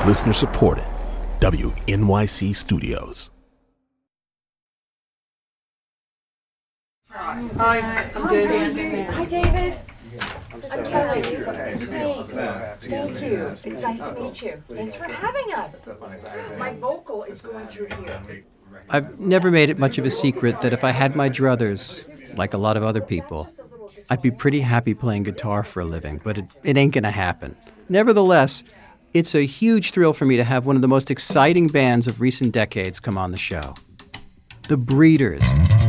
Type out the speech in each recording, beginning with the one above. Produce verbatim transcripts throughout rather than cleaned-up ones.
Listener supported. W N Y C Studios. Hi, I'm David. Hi, David. I'm Kelly. Thanks. Thank you. It's nice to meet you. Thanks for having us. My vocal is going through here. I've never made it much of a secret that if I had my druthers, like a lot of other people, I'd be pretty happy playing guitar for a living, but it, it ain't gonna happen. Nevertheless, it's a huge thrill for me to have one of the most exciting bands of recent decades come on the show. The Breeders.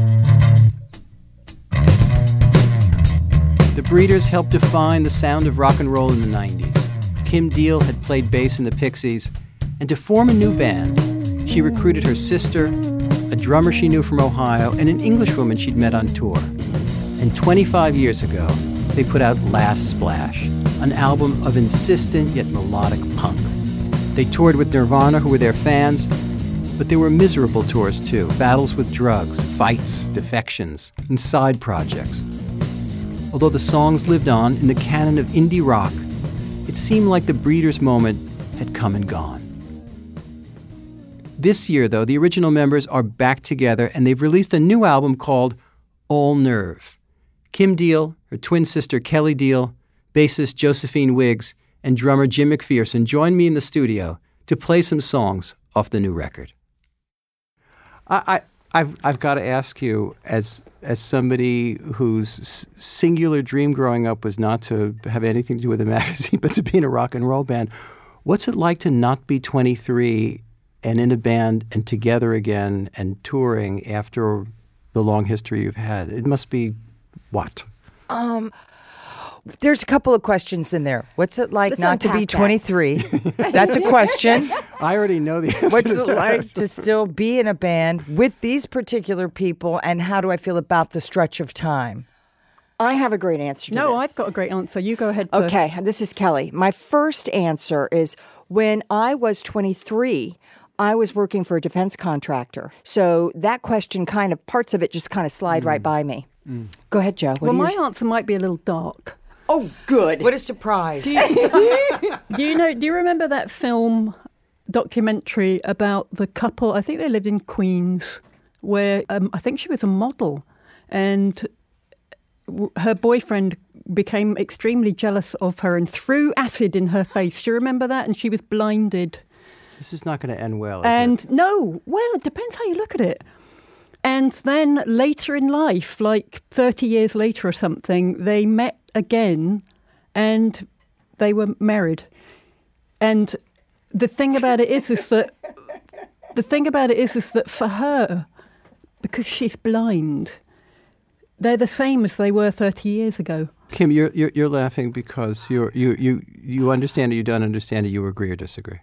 The Breeders helped define the sound of rock and roll in the nineties. Kim Deal had played bass in the Pixies, and to form a new band, she recruited her sister, a drummer she knew from Ohio, and an Englishwoman she'd met on tour. And twenty-five years ago, they put out Last Splash, an album of insistent yet melodic punk. They toured with Nirvana, who were their fans, but they were miserable tours too. Battles with drugs, fights, defections, and side projects. Although the songs lived on in the canon of indie rock, it seemed like the Breeders' moment had come and gone. This year, though, the original members are back together, and they've released a new album called All Nerve. Kim Deal, her twin sister Kelly Deal, bassist Josephine Wiggs, and drummer Jim McPherson joined me in the studio to play some songs off the new record. I, I, I've, I've got to ask you, as as somebody whose singular dream growing up was not to have anything to do with a magazine, but to be in a rock and roll band, what's it like to not be twenty-three and in a band and together again and touring after the long history you've had? It must be what? Um, there's a couple of questions in there. What's it like Let's not to be unpack that. twenty-three? That's a question. I already know the answer What's to it that. like to still be in a band with these particular people, and how do I feel about the stretch of time? I have a great answer to No, this. I've got a great answer. You go ahead first. Okay, this is Kelly. My first answer is when I was twenty-three, I was working for a defense contractor. So that question kind of, parts of it just kind of slide right by me. Mm. Go ahead, Joe. What Well, are my your- answer might be a little dark. Oh, good. What a surprise. Do you know, do you remember that film documentary about the couple, I think they lived in Queens, where um, I think she was a model, and w- her boyfriend became extremely jealous of her and threw acid in her face. Do you remember that? And she was blinded. This is not going to end well, is And it? no, well, it depends how you look at it. And then later in life, like thirty years later or something, they met again and they were married. And the thing about it is, is that the thing about it is, is that for her, because she's blind, they're the same as they were thirty years ago. Kim, you're, you're you're laughing because you're you you you understand it, you don't understand it, you agree or disagree.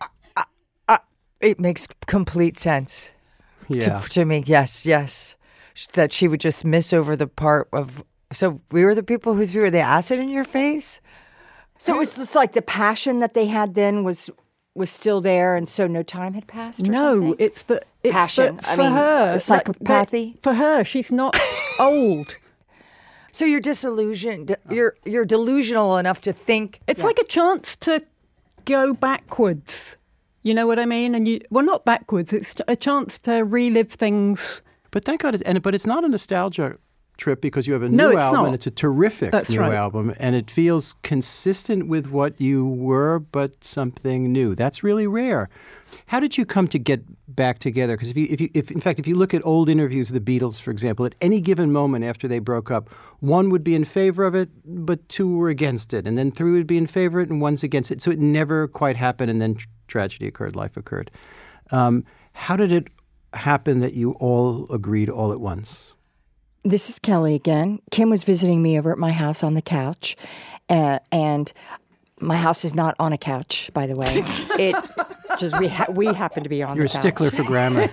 It makes complete sense Yeah. to, to me. Yes, yes. That she would just miss over the part of, so we were the people who threw the acid in your face? So it was just like the passion that they had then was was still there, and so no time had passed or No, something? it's the it's Passion. that I for mean, her that- psychopathy? that- for her, she's not old. So you're disillusioned, you're, you're delusional enough to think. It's like a chance to go backwards. You know what I mean? And you, well, not backwards. It's a chance to relive things. But thank God, it, and but it's not a nostalgia trip because you have a No, new it's album not. and it's a terrific That's new right. album, and it feels consistent with what you were, but something new. That's really rare. How did you come to get back together? Because if you, if you, if in fact, if you look at old interviews of the Beatles, for example, at any given moment after they broke up, one would be in favor of it, but two were against it, and then three would be in favor of it, and one's against it. So it never quite happened, and then tr- tragedy occurred, life occurred. Um, how did it happen that you all agreed all at once? This is Kelly again. Kim was visiting me over at my house on the couch, uh, and my house is not on a couch, by the way. It just we ha- we happen to be on. You're the a couch. stickler for grammar.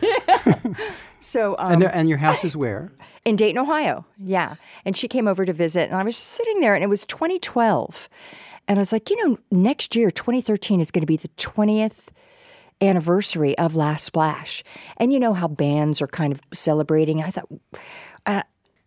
So um, and, there, and your house is where? in Dayton, Ohio. Yeah, and she came over to visit, and I was just sitting there, and it was twenty twelve, and I was like, you know, next year, twenty thirteen, is going to be the twentieth anniversary of Last Splash, and you know how bands are kind of celebrating. I thought. Uh,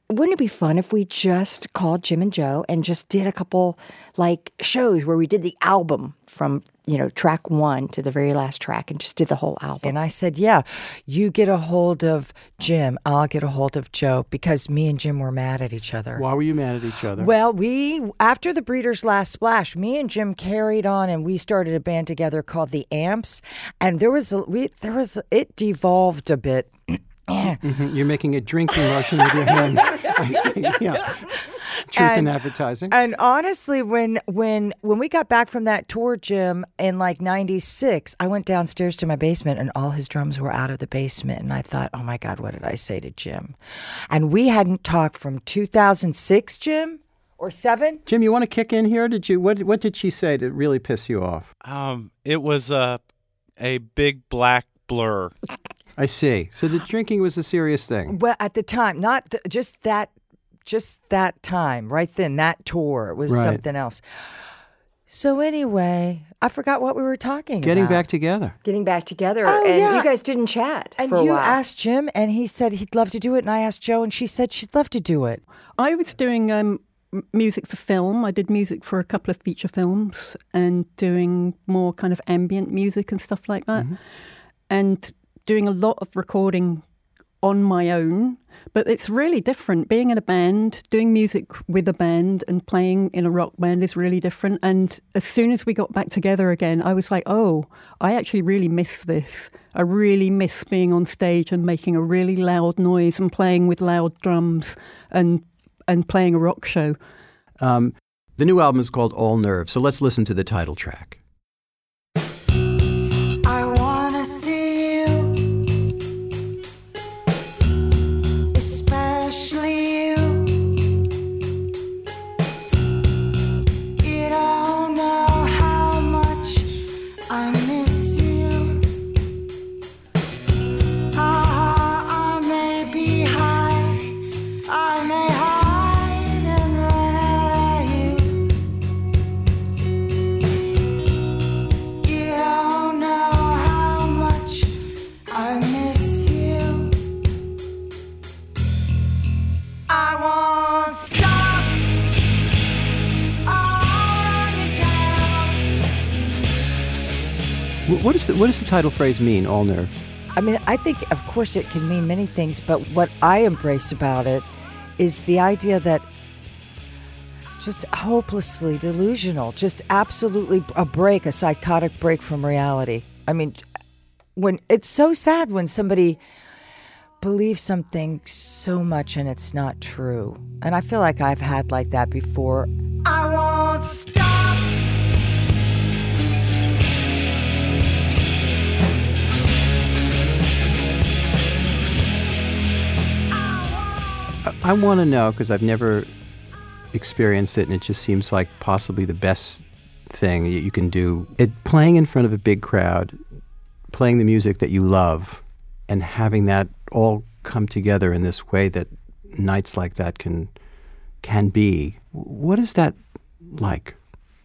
wouldn't it be fun if we just called Jim and Joe and just did a couple like shows where we did the album from, you know, track one to the very last track and just did the whole album? And I said, yeah, you get a hold of Jim, I'll get a hold of Joe, because me and Jim were mad at each other. Why were you mad at each other? Well, we, after the Breeders' last splash, me and Jim carried on and we started a band together called the Amps. And there was, a, we, there was, it devolved a bit. Mm-hmm. You're making a drinking motion with your hand. I see. Yeah. Truth And- in advertising. And honestly, when when when we got back from that tour, Jim, in like ninety-six, I went downstairs to my basement and all his drums were out of the basement. And I thought, oh my God, what did I say to Jim? And we hadn't talked from two thousand six, Jim, or seven. Jim, you want to kick in here? Did you? What What did she say to really piss you off? Um, it was a a big black blur. I see. So the drinking was a serious thing. Well, at the time, not th- just that, just that time, right then, that tour was Right. something else. So anyway, I forgot what we were talking Getting about. back together. Getting back together, Oh, and yeah. you guys didn't chat And for a you while. asked Jim, and he said he'd love to do it. And I asked Joe, and she said she'd love to do it. I was doing um, m- music for film. I did music for a couple of feature films and doing more kind of ambient music and stuff like that. And doing a lot of recording on my own. But it's really different. Being in a band, doing music with a band and playing in a rock band is really different. And as soon as we got back together again, I was like, oh, I actually really miss this. I really miss being on stage and making a really loud noise and playing with loud drums and and playing a rock show. Um, the new album is called All Nerve. So let's listen to the title track. I wanna see you, especially you. You don't know how much I miss you. Ah, I may be high, I may hide and run out of you. You don't know how much I miss you. I won't stop. I'll run you down. Wh- What, is the, what does the title phrase mean, All Nerve? I mean, I think, of course, it can mean many things, but what I embrace about it is the idea that just hopelessly delusional, just absolutely a break, a psychotic break from reality. I mean, when it's so sad when somebody believes something so much and it's not true. And I feel like I've had like that before. I won't stop. I want to know, because I've never experienced it, and it just seems like possibly the best thing that you can do. It playing in front of a big crowd, playing the music that you love, and having that all come together in this way that nights like that can can be. What is that like?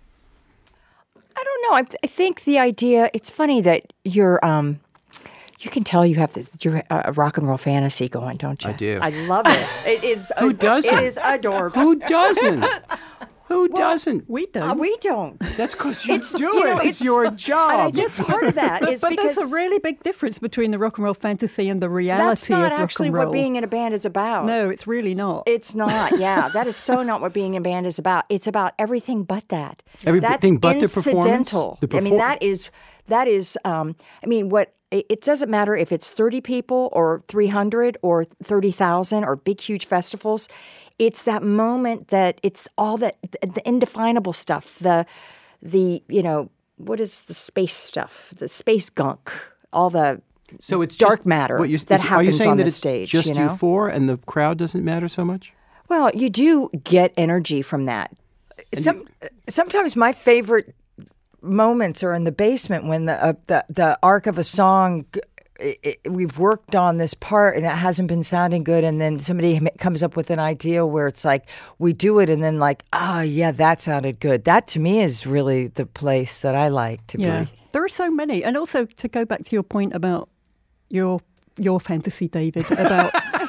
I don't know. I, th- I think the idea. It's funny that you're. Um, you can tell you have this you're a rock and roll fantasy going, don't you? I do. I love it. It is. Who doesn't? It is adorable. Who doesn't? Who doesn't? We don't. Uh, we don't. That's because you It's- do you know, it. It's, your And I job. guess part of that But, is but because there's a really big difference between the rock and roll fantasy and the that's reality not of rock actually and roll. what being in a band is about. No, it's really not. It's not. Yeah, that is so not what being in a band is about. It's about everything but that. Everything That's but the performance? incidental. The I mean, perfor- that is that is. Um, I mean, what it, it doesn't matter if it's thirty people or three hundred or thirty thousand or big huge festivals. It's that moment that it's all that the indefinable stuff. The the you know what is the space stuff? The space gunk. All the So it's dark just, matter what you- that is- happens Are you saying on that the it's stage, just you know? four, and the crowd doesn't matter so much? Well, you do get energy from that. Some sometimes my favorite moments are in the basement when the uh, the the arc of a song. It, it, we've worked on this part and it hasn't been sounding good, and then somebody m- comes up with an idea where it's like we do it, and then like, oh yeah, that sounded good. That to me is really the place that I like to Yeah, be. there are so many. And also to go back to your point about your your fantasy, David, about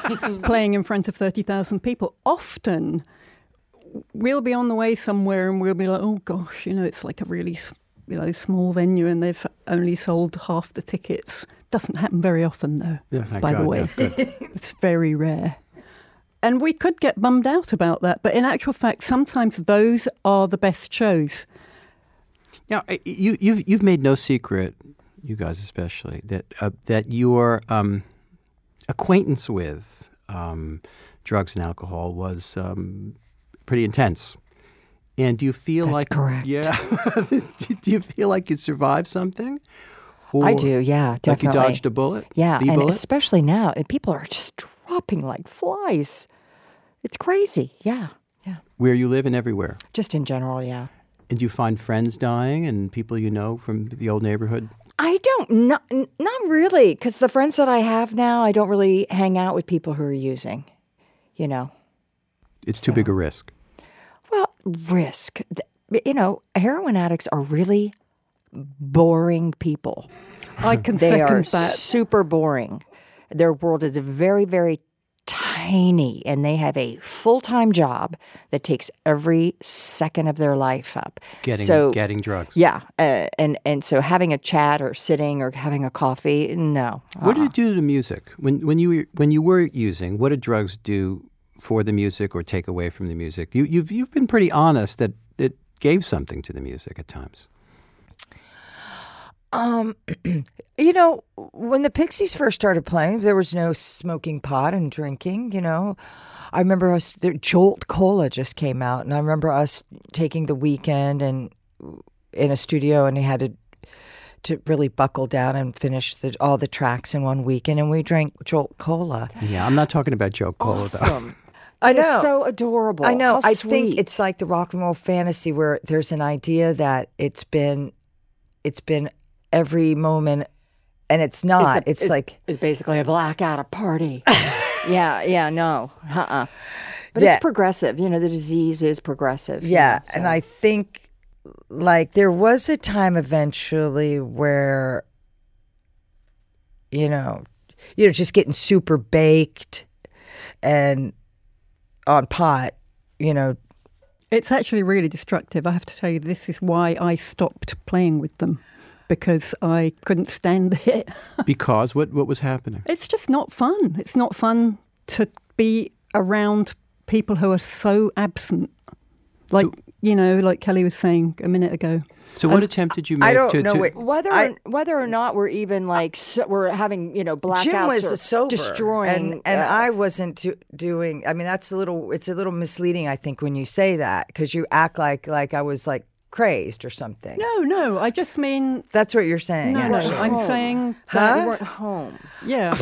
playing in front of thirty thousand people. Often, we'll be on the way somewhere and we'll be like, oh gosh, you know, it's like a really, you know, small venue and they've only sold half the tickets. Doesn't happen very often, though, Yeah, thank by God, the way. yeah, good. It's very rare. And we could get bummed out about that. But in actual fact, sometimes those are the best shows. Now, I- you, you've you've made no secret, you guys especially, that uh, that your um, acquaintance with um, drugs and alcohol was um, pretty intense. And do you feel That's like correct. Yeah, do you feel like you survived something? I Or do, yeah, Like definitely. you dodged a bullet? Yeah, The and bullet? especially now, and people are just dropping like flies. It's crazy. Yeah, yeah. Where you live and everywhere. Just in general, yeah. And do you find friends dying and people you know from the old neighborhood? I don't, not, not really, because the friends that I have now, I don't really hang out with people who are using, you know. It's too big a risk. Well, risk. Th- You know, heroin addicts are really boring people. I can They second are that. super boring. Their world is very, very tiny, and they have a full-time job that takes every second of their life up. Getting so, getting drugs. yeah, uh, and and so having a chat or sitting or having a coffee, no. What did uh-uh. it do to the music when when you were, when you were using? What did drugs do for the music or take away from the music? You you've you've been pretty honest that it gave something to the music at times. Um, you know, when the Pixies first started playing, there was no smoking pot and drinking, you know. I remember us, the Jolt Cola just came out, and I remember us taking the weekend and in a studio, and he had to to really buckle down and finish the, all the tracks in one weekend, and we drank Jolt Cola. Yeah, I'm not talking about Joe Cola though. Awesome. I It is know. so adorable. I know. How I sweet. think it's like the rock and roll fantasy where there's an idea that it's been, it's been every moment, and it's not. It's, a- like it's basically a blackout, a party. yeah, yeah, no, uh-uh. But Yeah. it's progressive. You know, the disease is progressive. you yeah, know, and so. I think like there was a time eventually where, you know, you know, just getting super baked and on pot, you know. It's actually really destructive. I have to tell you, this is why I stopped playing with them, because I couldn't stand it. Because what what was happening? It's just not fun. It's not fun to be around people who are so absent. Like, So- you know, like Kelly was saying a minute ago. So what attempt did you make I don't to, know to what- Whether I- or, whether or not we're even like so, we're having you know blackouts Jim was or a sober, destroying, and, and uh, I wasn't do, doing. I mean, that's a little. It's a little misleading, I think, when you say that, because you act like like I was like crazed or something. No, no, I just mean, That's what you're saying. no, no, actually. I'm home. saying we that, weren't home. yeah,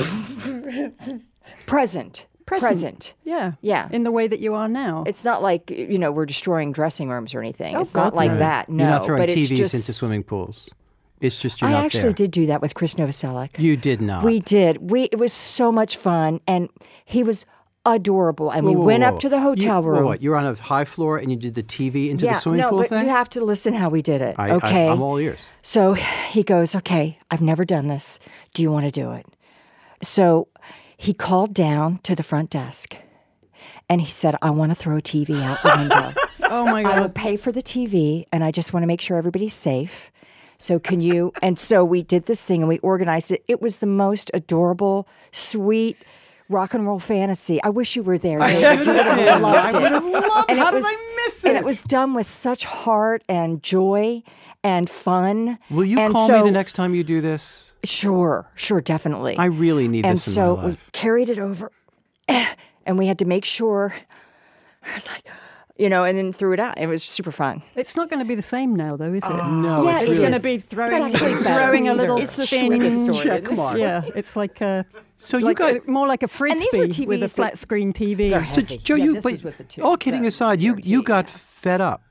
Present, Present. present. yeah, Yeah. in the way that you are now. It's not like you know we're destroying dressing rooms or anything. Oh, it's not God, like no. that. No, You're not throwing but T it's Vs just, into swimming pools. It's just you're I not actually there. did do that with Chris Novoselic. You did not. We did. We it was so much fun, and he was adorable. And Whoa, we whoa, went whoa. up to the hotel you, whoa, room. What, you're on a high floor and you did the T V into yeah, the swimming no, pool but thing? you have to listen how we did it. I, okay, I, I'm all ears. So he goes, okay, I've never done this. Do you want to do it? So he called down to the front desk and he said, I want to throw a T V out the window. Oh my I will God. pay for the T V and I just want to make sure everybody's safe. So can you? And so we did this thing and we organized it. It was the most adorable, sweet rock and roll fantasy. I wish you were there. David. You would have loved it. I would have loved And How it did was, I miss And it? it was done with such heart and joy and fun. Will you and call so, me the next time you do this? Sure, sure, definitely. I really need and this in so my we life. carried it over, and we had to make sure. I was like, you know, and then threw it out. It was super fun. It's not going to be the same now, though, is it? No, Yeah, it's it It's really... going to is. be throwing, It's actually better. throwing a little It's the thin sweetest story. Check mark. Yeah, it's like a So you like got... a, more like a these were frisbee T with a Vs that- flat screen T V. They're So heavy. Joe, Yeah, you this but was with the two- all kidding the aside, you C R T, you got yeah. fed up.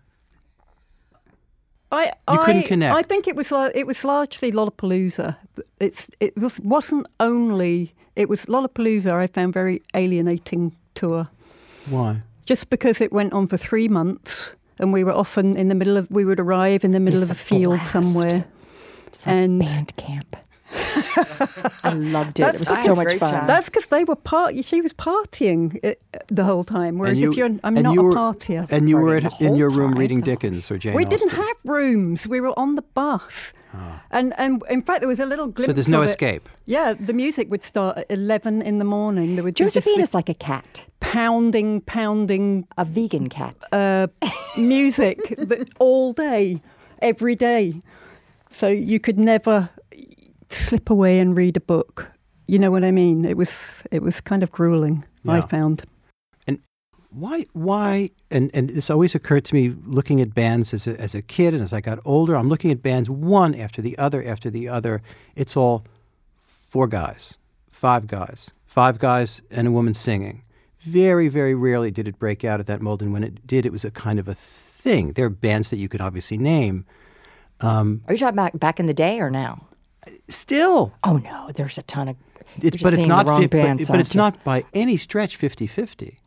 I, You I, couldn't connect. I think it was like, it was largely Lollapalooza. It's it was wasn't only it was Lollapalooza. I found very alienating tour Why? just because it went on for three months and we were often in the middle of we would arrive in the middle It's of a a field blast. somewhere. It's like And- band camp. I loved it. That's- it was I so had a much great fun. time. That's because they were part. She was partying uh, the whole time, whereas you- if you're, I'm and not you a were- partier. And you were Partying at, the in whole your room time. reading Dickens or Jane We Austen. didn't have rooms. We were on the bus. And and in fact, there was a little glimpse. So there's no of it. escape. Yeah, the music would start at eleven in the morning. There would be just Josephine this is like a cat, pounding, pounding a vegan cat. uh, music that all day, every day. So you could never slip away and read a book. You know what I mean? It was it was kind of grueling, I Yeah. found. Why, why, and, and this always occurred to me looking at bands as a, as a kid and as I got older, I'm looking at bands one after the other after the other. It's all four guys, five guys, five guys and a woman singing. Very, very rarely did it break out of that mold. And when it did, it was a kind of a thing. There are bands that you could obviously name. Um, Are you talking about back in the day or now? still, Oh no, there's a ton of. it's, you're just but it's seeing the not, wrong fif- but, bands, but it's aren't you? not by any stretch fifty-fifty.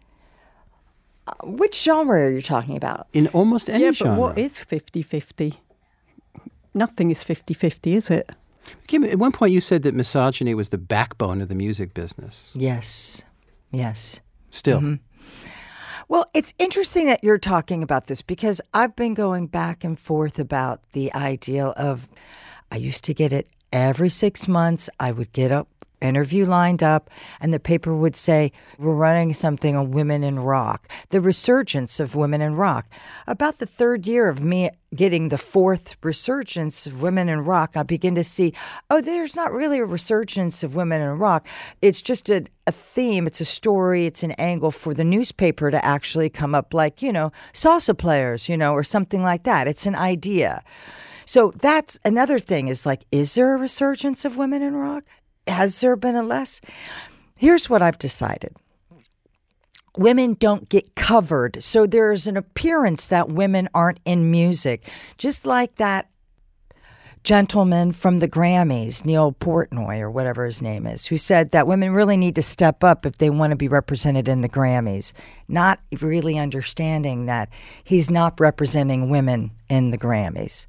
Which genre are you talking about? In almost any yeah, but genre. what is fifty-fifty? Nothing is fifty-fifty, is it? Kim, at one point you said that misogyny was the backbone of the music business. Yes, yes. Still. Mm-hmm. Well, it's interesting that you're talking about this because I've been going back and forth about the ideal of. I used to get it every six months. I would get a interview lined up, and the paper would say, "We're running something on women in rock, the resurgence of women in rock." About the third year of me getting the fourth resurgence of women in rock, I begin to see, oh, there's not really a resurgence of women in rock. It's just a, a theme, it's a story, it's an angle for the newspaper to actually come up like, you know, salsa players, you know, or something like that. It's an idea. So that's another thing is like, is there a resurgence of women in rock? Has there been a less? Here's what I've decided. Women don't get covered, so there's an appearance that women aren't in music. Just like that gentleman from the Grammys, Neil Portnoy or whatever his name is, who said that women really need to step up if they want to be represented in the Grammys, not really understanding that he's not representing women in the Grammys,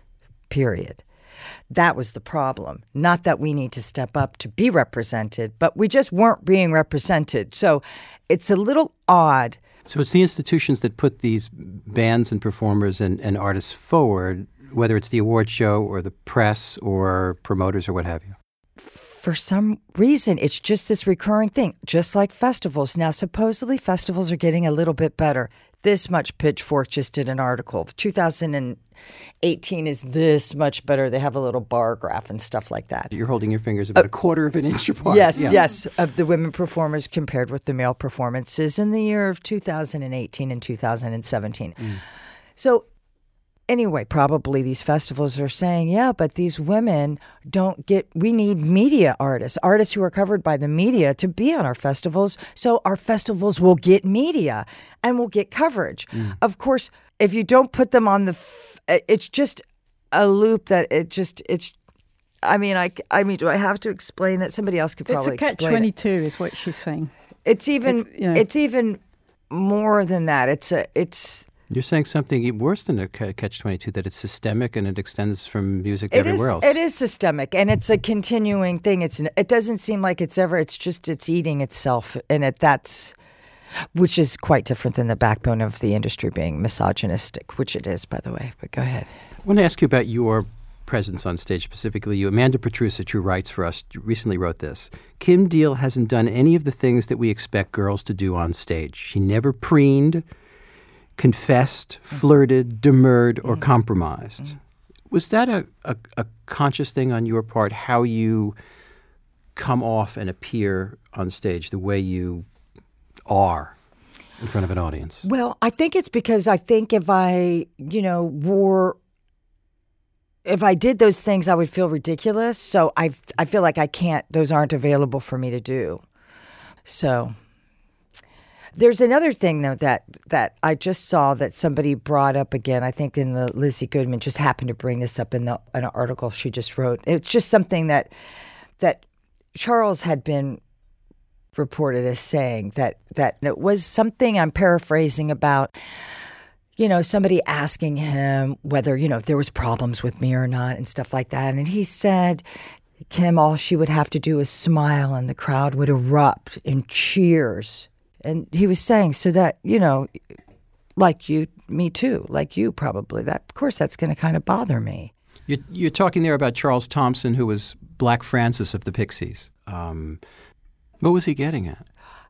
period. That was the problem. Not that we need to step up to be represented, but we just weren't being represented. So it's a little odd. So it's the institutions that put these bands and performers and, and artists forward, whether it's the award show or the press or promoters or what have you. For some reason, it's just this recurring thing, just like festivals. Now, supposedly festivals are getting a little bit better. This much, Pitchfork just did an article. two thousand eighteen is this much better. They have a little bar graph and stuff like that. You're holding your fingers about a quarter of an inch apart. Yes, Yeah. yes, of the women performers compared with the male performances in the year of two thousand eighteen and two thousand seventeen. Mm. So anyway, probably these festivals are saying, yeah, but these women don't get, we need media artists, artists who are covered by the media to be on our festivals. So our festivals will get media and will get coverage. Mm. Of course, if you don't put them on the, f- it's just a loop that it just, it's, I mean, I, I mean, do I have to explain it? Somebody else could It's probably a catch explain it. twenty-two, is what she's saying. It's even, It's, yeah. it's even more than that. It's a, it's, You're saying something worse than a ca- catch twenty-two, that it's systemic and it extends from music to It is. everywhere else. It is systemic, and it's a continuing thing. It's. It doesn't seem like it's ever. It's just. It's eating itself, and it. That's, which is quite different than the backbone of the industry being misogynistic, which it is, by the way. But go ahead. I want to ask you about your presence on stage, specifically you. Amanda Petrusich, who writes for us, recently wrote this. Kim Deal hasn't done any of the things that we expect girls to do on stage. She never preened, confessed, flirted, demurred, or compromised. Was that a, a, a conscious thing on your part, how you come off and appear on stage, the way you are in front of an audience? Well, I think it's because I think if I, you know, wore, if I did those things, I would feel ridiculous. So I, I feel like I can't. Those aren't available for me to do. So. There's another thing, though, that, that I just saw that somebody brought up again. I think in the Lizzie Goodman just happened to bring this up in the an article she just wrote. It's just something that that Charles had been reported as saying that that it was something, I'm paraphrasing, about, you know, somebody asking him whether, you know, if there was problems with me or not and stuff like that. And he said, Kim, all she would have to do is smile and the crowd would erupt in cheers. And he was saying, so that, you know, like you, me too, like you probably, that of course that's going to kind of bother me. You're, you're talking there about Charles Thompson, who was Black Francis of the Pixies. Um, what was he getting at?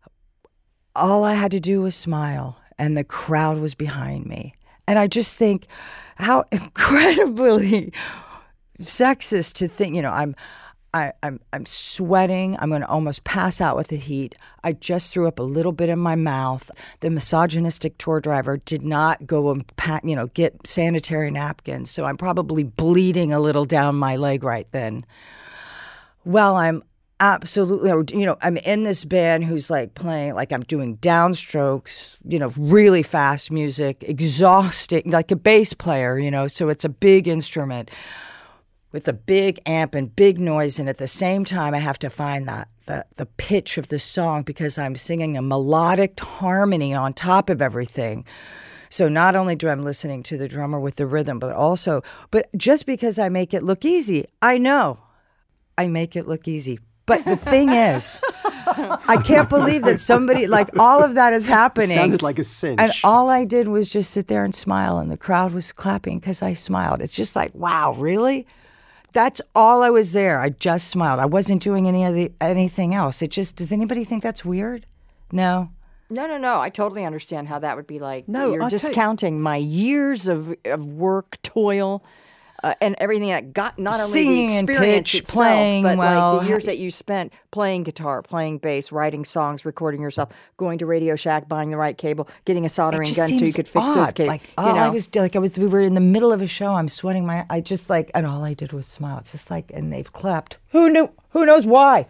All I had to do was smile, and the crowd was behind me. And I just think how incredibly sexist to think, you know, I'm I, I'm I'm sweating. I'm going to almost pass out with the heat. I just threw up a little bit in my mouth. The misogynistic tour driver did not go and pat, you know, get sanitary napkins. So I'm probably bleeding a little down my leg right then. Well, I'm absolutely, you know, I'm in this band who's like playing, like I'm doing downstrokes, you know, really fast music, exhausting, like a bass player, you know, so it's a big instrument with a big amp and big noise, and at the same time I have to find that the, the pitch of the song because I'm singing a melodic harmony on top of everything. So not only do I'm listening to the drummer with the rhythm, but also, but just because I make it look easy, I know I make it look easy. But the thing is, I can't believe that somebody, like all of that is happening. It sounded like a cinch. And all I did was just sit there and smile, and the crowd was clapping because I smiled. It's just like, wow, really? That's all I was there. I just smiled. I wasn't doing any of the anything else. It just, does anybody think that's weird? No. No, no, no. I totally understand how that would be like. No, you're I'll tell you- discounting my years of, of work, toil, uh, and everything that got not only Singing the and experience pitch, itself, playing but well. like the years that you spent playing guitar, playing bass, writing songs, recording yourself, going to Radio Shack, buying the right cable, getting a soldering It just gun so you seems could fix odd. those cables. Like, you all know, I was like, I was, we were in the middle of a show. I'm sweating my, I just like, and all I did was smile. It's just like, and they've clapped. Who knew? Who knows why?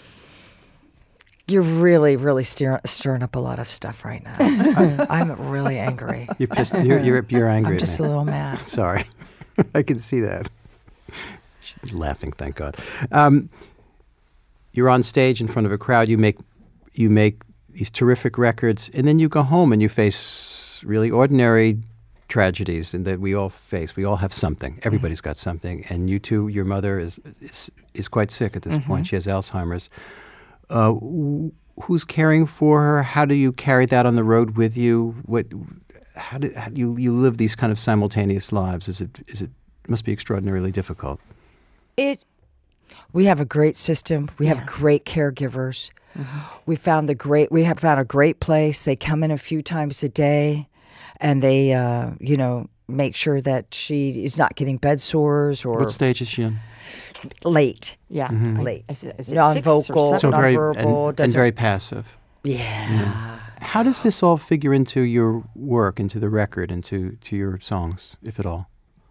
You're really, really stir, stirring up a lot of stuff right now. I'm, I'm really angry. You're pissed. You're, you're, you're angry I'm at just me. a little mad. Sorry. I can see that. She's laughing, thank God. Um, you're on stage in front of a crowd. You make you make these terrific records, and then you go home and you face really ordinary tragedies, and that we all face. We all have something. Everybody's got something. And you too, your mother is is, is quite sick at this Mm-hmm. point. She has Alzheimer's. Uh, wh- who's caring for her? How do you carry that on the road with you? What? How do, how do you you live these kind of simultaneous lives? Is it is it must be extraordinarily difficult. It. We have a great system. We have great caregivers. Mm-hmm. We found the great. We have found a great place. They come in a few times a day, and they, uh, you know, make sure that she is not getting bed sores or What stage is she in? late. yeah, Late. Is it, is it Non-vocal. six or seven? So very and, nonverbal, and doesn't- very passive. Yeah. How does this all figure into your work, into the record, into to your songs, if at all?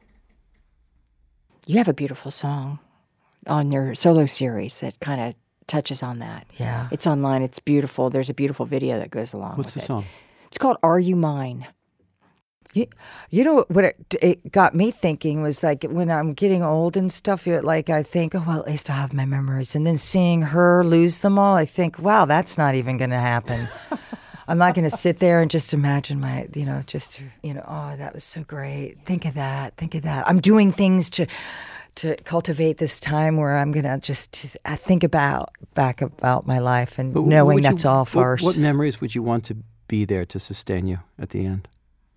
You have a beautiful song on your solo series that kind of touches on that. Yeah. It's online. It's beautiful. There's a beautiful video that goes along What's with the it. song? It's called "Are You Mine?" You, you know what it, it got me thinking was like when I'm getting old and stuff, it, like I think, oh, well, at least I have my memories. And then seeing her lose them all, I think, wow, that's not even going to happen. I'm not going to sit there and just imagine my, you know, just, you know, oh, that was so great. Think of that. Think of that. I'm doing things to to cultivate this time where I'm going to just I think about back about my life and But what knowing would you- that's all what- farce. What, memories would you want to be there to sustain you at the end?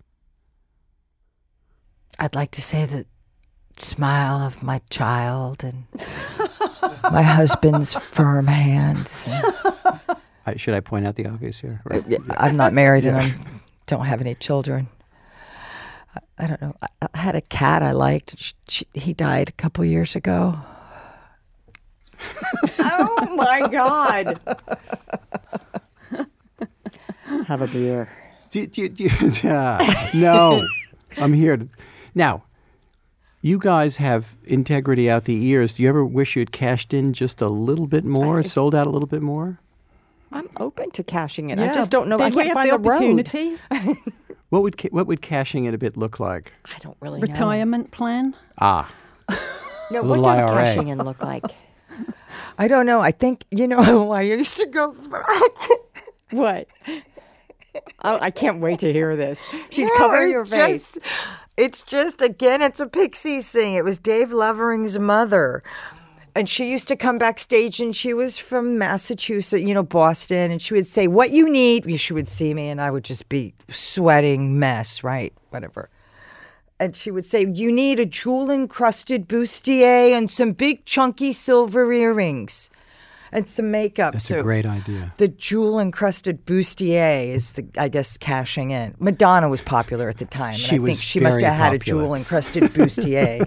I'd like to say the smile of my child and my husband's firm hands. And I, should I point out the obvious here? Or- I'm not married and I don't have any children. I, I don't know. I, I had a cat I liked. She, she, he died a couple years ago. Oh my God! Have a beer. Do, do, do, uh, no, I'm here. To, now, you guys have integrity out the ears. Do you ever wish you'd cashed in just a little bit more, sold out a little bit more? I'm open to cashing it. I Yeah, just don't know. I did we can't have find the the, road. opportunity? What would ca- what would cashing it a bit look like? I don't really Retirement plan? Ah, know. No, A what little does I R A. cashing in look like? I don't know. I think, you know, I used to go. What? Oh, I can't wait to hear this. She's No, covering her it's face. Just, it's just, again, it's a Pixies thing. It was Dave Levering's mother. And she used to come backstage, and she was from Massachusetts, you know, Boston. And she would say, "What you need?" She would see me, and I would just be sweating mess, right? Whatever. And she would say, "You need a jewel-encrusted bustier and some big chunky silver earrings and some makeup." That's so a great idea. The jewel-encrusted bustier is, the, I guess, cashing in. Madonna was popular at the time. She and I was think she must very have had popular. a jewel-encrusted bustier.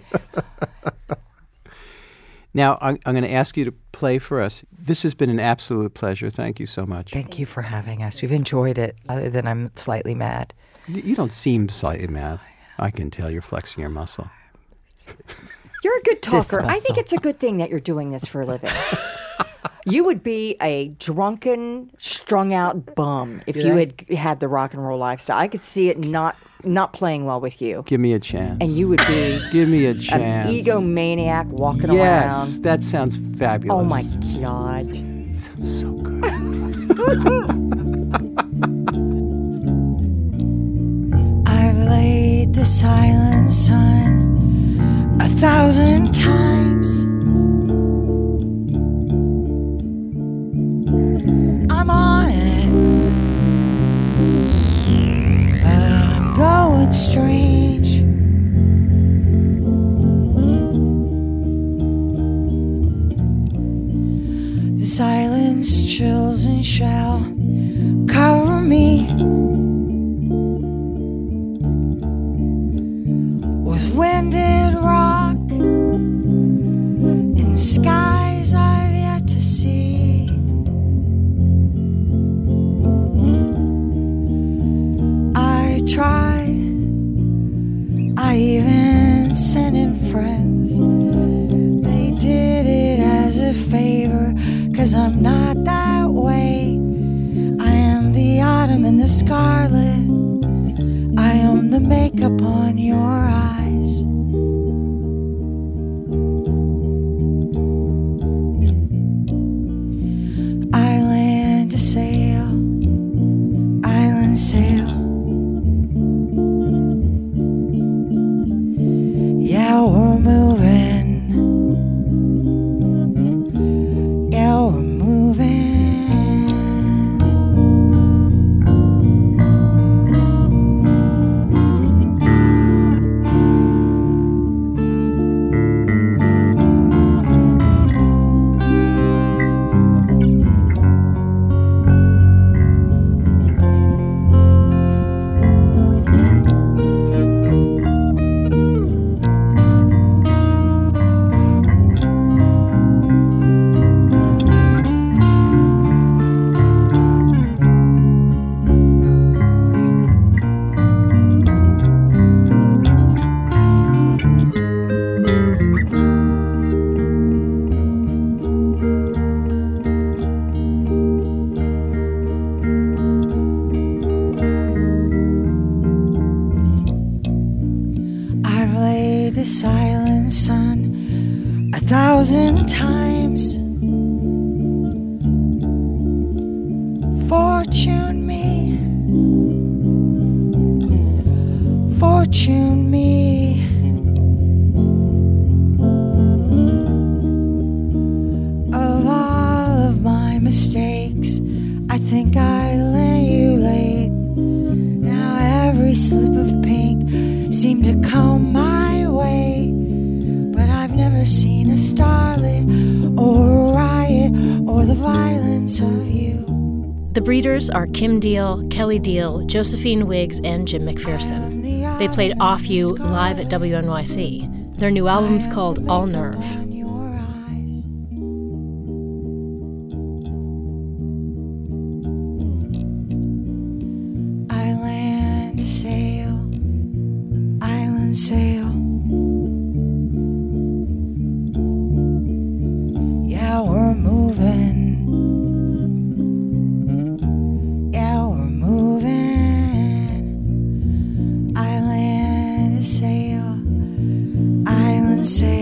Now, I'm, I'm going to ask you to play for us. This has been an absolute pleasure. Thank you so much. Thank you for having us. We've enjoyed it, other than I'm slightly mad. You, you don't seem slightly mad. I can tell you're flexing your muscle. You're a good talker. I think muscle. it's a good thing that you're doing this for a living. You would be a drunken, strung out bum if you had had the rock and roll lifestyle. I could see it not not playing well with you. Give me a chance. And you would be Give me a an chance. egomaniac walking Yes, around. that sounds fabulous. Oh my God. Sounds so good. I've laid the silent sun a thousand times. I'm on it, but I'm going strange. The silence chills and shall cover me with winded rock in skies I've yet to see. I tried, I even sent in friends. They did it as a favor, 'cause I'm not that way. I am the autumn and the scarlet. I am the makeup on your eyes. Island to sail, island sail. Yeah, we're moving. Yeah, we're moving. I've laid the silent sun a thousand times. Fortune me, fortune me. Of all of my mistakes, I think I lay you late. Now every slip of pink seemed to come my way, but I've never seen a starlet or a riot or the violence of you. The Breeders are Kim Deal, Kelly Deal, Josephine Wiggs, and Jim McPherson. They played Off You live at W N Y C. Their new album's called All Nerve. On your eyes. Island sail, island sail. Yeah, we're moving. Yeah, we're moving. Island sail, island sail.